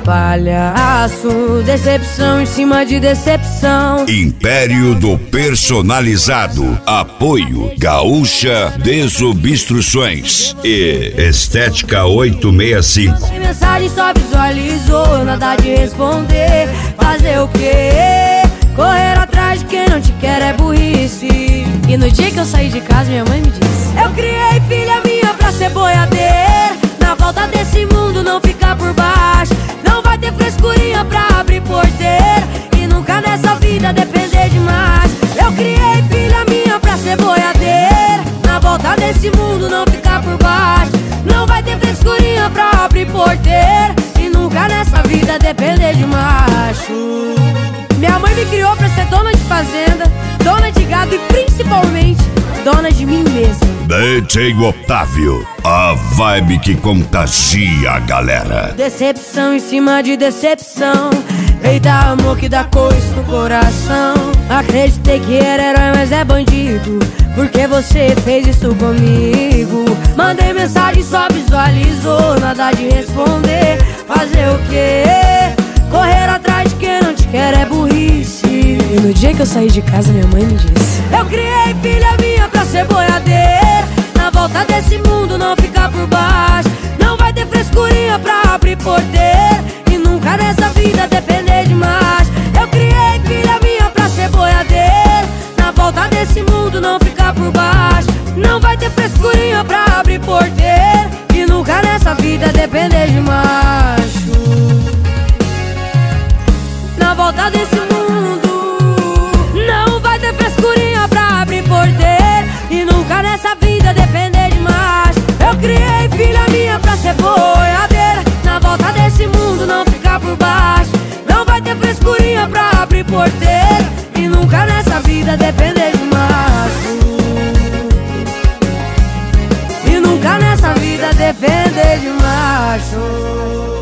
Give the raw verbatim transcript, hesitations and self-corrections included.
palhaço, decepção em cima de decepção. Império do Personalizado. Apoio Gaúcha Desobstruções e Estética oitocentos e sessenta e cinco. Sem mensagem só visualizou, nada de responder. Fazer o quê? Correr atrás de quem não te quer é burrice. E no dia que eu saí de casa minha mãe me disse: eu criei filha minha pra ser boiadeira. Na volta desse mundo não ficar por baixo. Não vai ter frescurinha pra abrir porteira. E nunca nessa vida depender demais. Eu criei filha minha pra ser boiadeira. Na volta desse mundo não ficar por baixo. Não vai ter frescurinha pra abrir porteira. E nunca nessa vida depender de macho. Minha mãe me criou pra ser dona de fazenda, dona de gado e principalmente dona de mim mesma. D J Otávio, a vibe que contagia a galera. Decepção em cima de decepção. Eita, amor que dá coisa no coração. Acreditei que era herói, mas é bandido. Porque você fez isso comigo. Mandei mensagem, só visualizou, nada de responder. Fazer o quê? Correr atrás de quem não te quer é burrice. E no dia que eu saí de casa minha mãe me disse: eu criei filha minha pra ser boiadeira. Na volta desse mundo não ficar por baixo. Não vai ter frescurinha pra abrir porteira. E nunca nessa vida depender de mais. Eu criei filha minha pra ser boiadeira. Na volta desse mundo não ficar por baixo. Não vai ter frescurinha pra abrir porteira. E nunca nessa vida depender de macho. Na volta desse mundo não vai ter frescurinha pra abrir porteira. E nunca nessa vida depender de mais. Eu criei filha minha pra ser boiadeira. Na volta desse mundo não ficar por baixo. Não vai ter frescurinha pra abrir porteira. E nunca nessa vida depender de macho. E nunca nessa vida depender de macho.